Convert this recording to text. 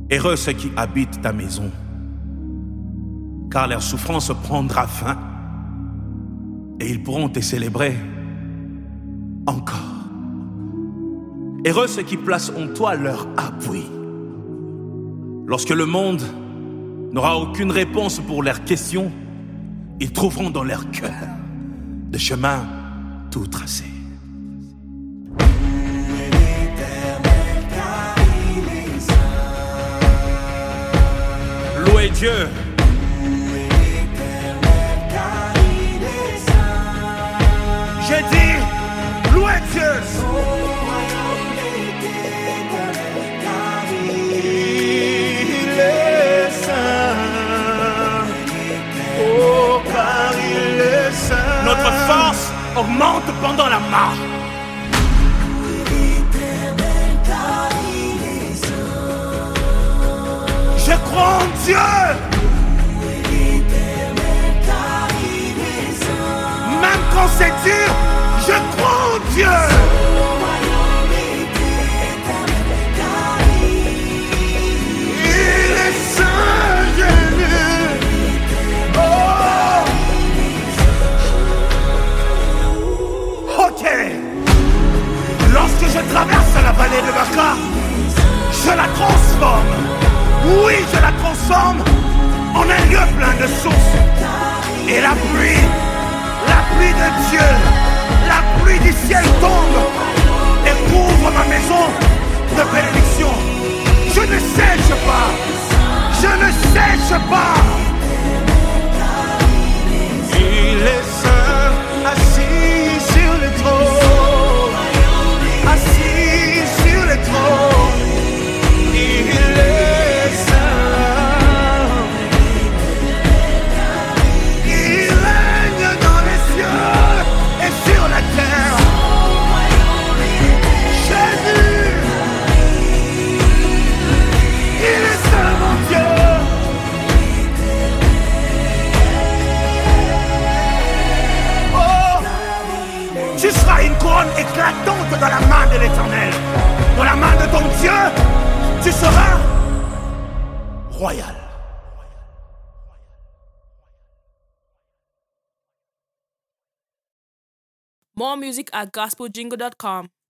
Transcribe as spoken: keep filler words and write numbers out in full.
Heureux ceux qui habitent ta maison, car leur souffrance prendra fin et ils pourront te célébrer encore. Heureux ceux qui placent en toi leur appui. Lorsque le monde n'aura aucune réponse pour leurs questions, ils trouveront dans leur cœur des chemins tout tracés. Louez Dieu. J'ai dit, louez Dieu. Il est saint. Oh, car il est saint. Notre force augmente pendant la marche. Je crois en Dieu. Même quand c'est dur, je crois en Dieu. Il est saint, Jésus. Oh. Ok. Lorsque je traverse la vallée de Baca, je la transforme. Oui, je la transforme en un lieu plein de sources. Et la pluie, la pluie de Dieu, la pluie du ciel tombe et couvre ma maison de bénédiction. Je ne sèche pas, je ne sèche pas. Il est saint, assis sur le trône, assis sur le trône. Il est saint. Il règne dans les cieux et sur la terre. Jésus, il est saint, mon Dieu. Oh, tu seras une couronne éclatante dans la main de l'Éternel. Dans la main de ton Dieu, tu seras royal. More music at gospel jingle dot com.